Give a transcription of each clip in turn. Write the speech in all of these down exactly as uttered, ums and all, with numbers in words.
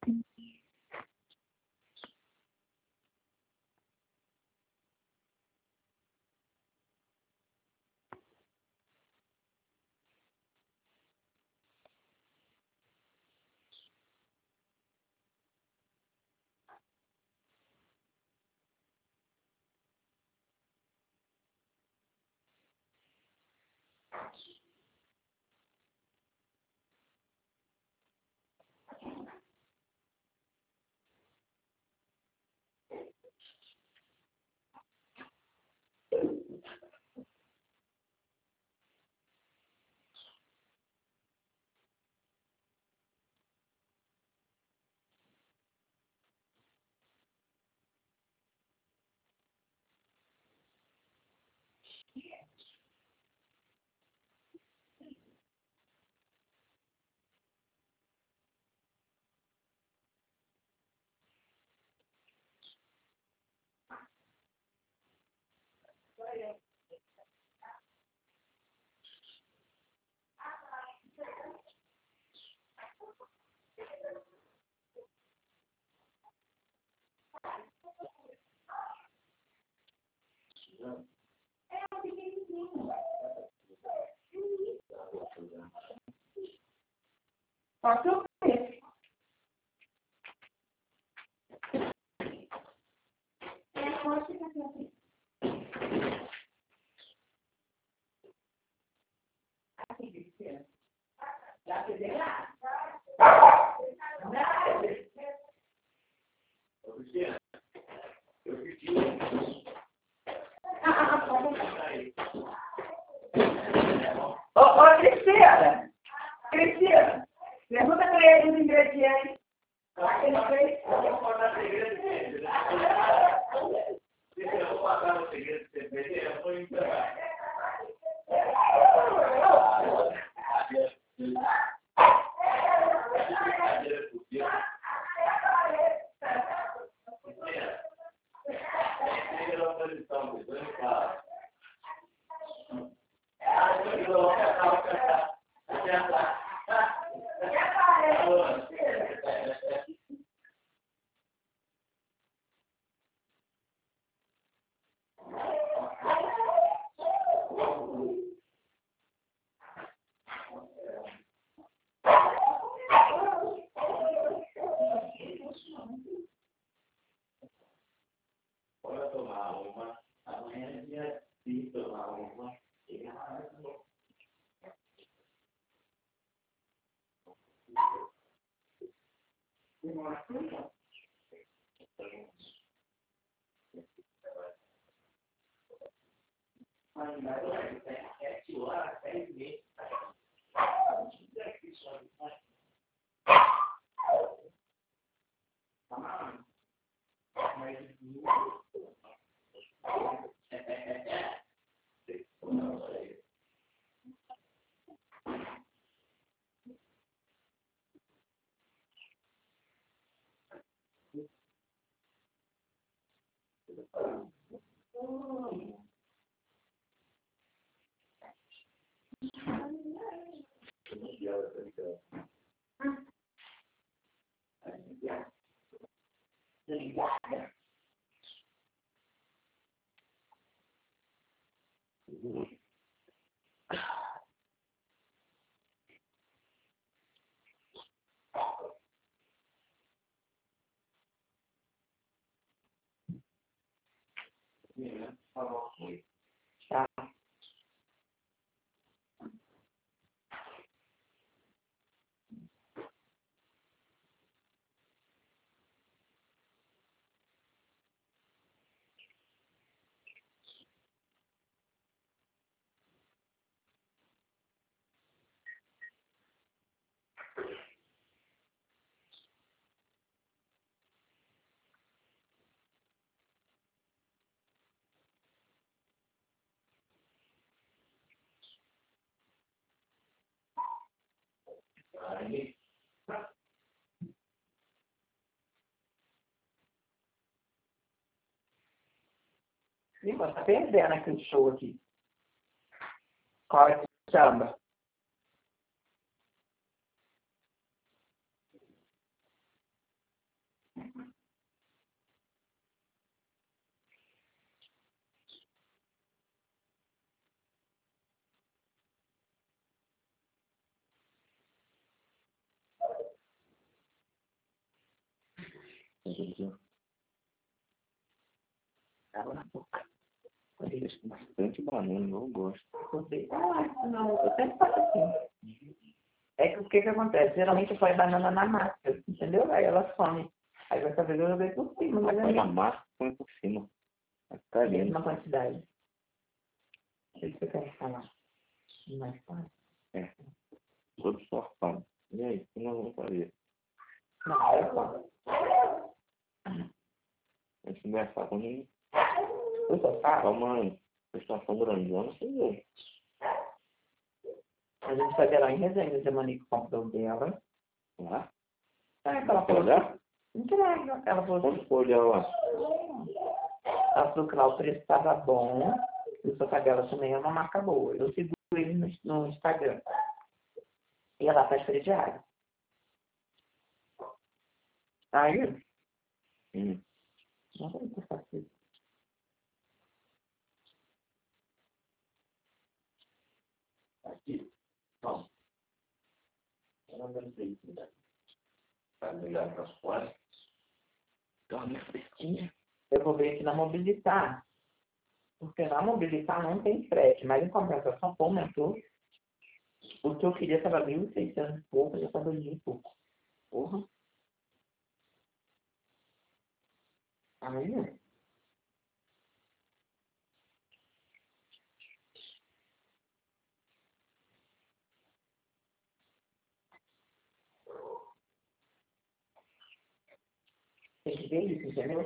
Posso ver? É, pode ficar aqui. Aqui, Cristiano. Já peguei lá? Cristiano, eu pedi. Ô, ô, Cristiana. Cristiana. Pergunta para ele os ingredientes. Aqui não fez? Eu vou contar segredo dele. Se eu vou passar o segredo de você, eu vou entregar. Bora tomar uma. Amanhã é dia de tomar uma. Tá. Aí, Ih, mas tá perdendo aquele show aqui. Qual é que samba? Água na boca. Eu deixo bastante banana, eu gosto. Você, ah, não, eu sempre faço assim. É que o que que acontece? Geralmente eu ponho banana na massa, entendeu? Aí elas comem. Aí dessa vez eu joguei por cima, mas Põe é na massa, põe por cima. Vai ficar a lindo. mesma quantidade. O que você quer falar? Mais fácil? É. Todo sofão. E aí, o que nós vamos fazer? Não, olha só. Esse não é só quando O sofá, só uma estação grandona, você vê. a gente vai ver lá em resenha, a Monique comprou dela. Lá? É, que ela falou Olhar? que entrega. Ela falou Quando que for olhar lá? ela falou que lá o preço estava bom. E o sofá dela também é uma marca boa. Eu sigo ele no, no Instagram. E ela faz crediário. Aí, Hum. não sei se eu faço isso. Aqui. Não. Eu não deve ser isso, né? Vai olhar para as costas. Dorme fresquinha. Eu vou ver aqui na Mobilitar. Porque na Mobilitar não tem frete. Mas em compensação, como aumentou, o que eu queria estava mil e seiscentos e pouco, já está dois mil e pouco. Porra. Aí, tem que ver isso, entendeu?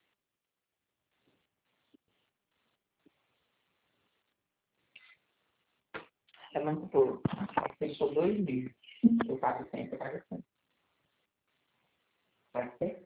É muito pouco. Tem que por dois mil. Eu pago cem, eu pago cem. Vai ser?